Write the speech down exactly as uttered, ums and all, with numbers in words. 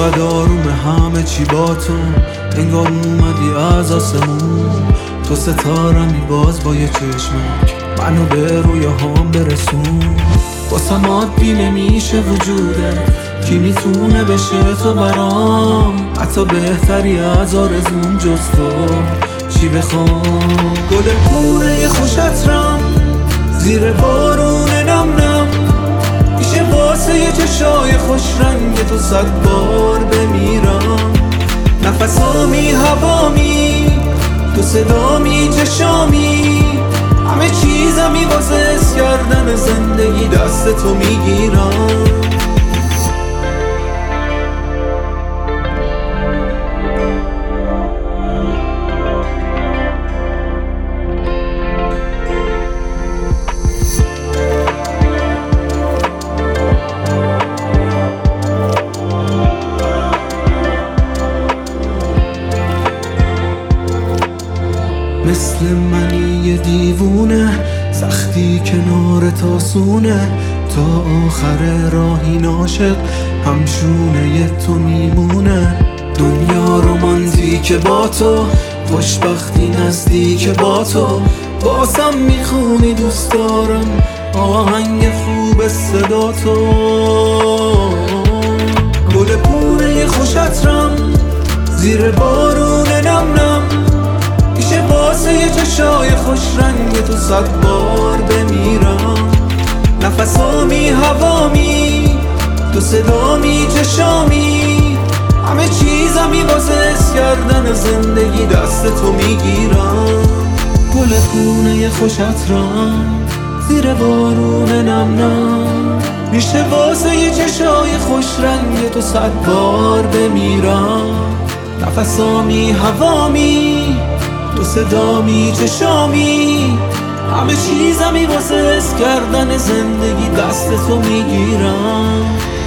انقدر آروم همه چی با تو، انگار اومدی از آسمون. تو ستارمی باز با یه چشمک منو به رویاهام برسون. واسم عادی نمیشه وجودت، کی میتونه بشه تو برام؟ حتی بهتری از آرزوم جز تو چی بخوام؟ گل پونه خوشترم زیر بارون نم نم، میشه واسه یه چشای خوش رنگ تو صد بار بمیرم. نفسامی هوامی تو صدامی چشامی، همه چیزمی واسه حس کردن زندگی دست تو میگیرم. مثل منی یه دیوونه، سختی کنار تاسونه، تا آخر راهی ناشق همشونه یه تو میمونه. دنیا رومانتیکه با تو، خوشبختی نزدیک با تو، بازم میخونی دوست دارم آهنگ خوب صدا تو. گل پونه خوشترم زیر بارون نم نم، میشه واسه یه چشای خوش رنگ تو صد بار بمیرم. نفسامی هوامی تو صدامی چشامی، همه چیزمی واسه حس کردن زندگی دست تو میگیرم. گل پونه خوشترم زیر بارون نم نم، میشه واسه یه چشای خوش رنگ تو صد بار بمیرم. نفسامی هوامی تو صدامی چشامی، همه چیزمی واسه حس کردن زندگی دست تو میگیرم.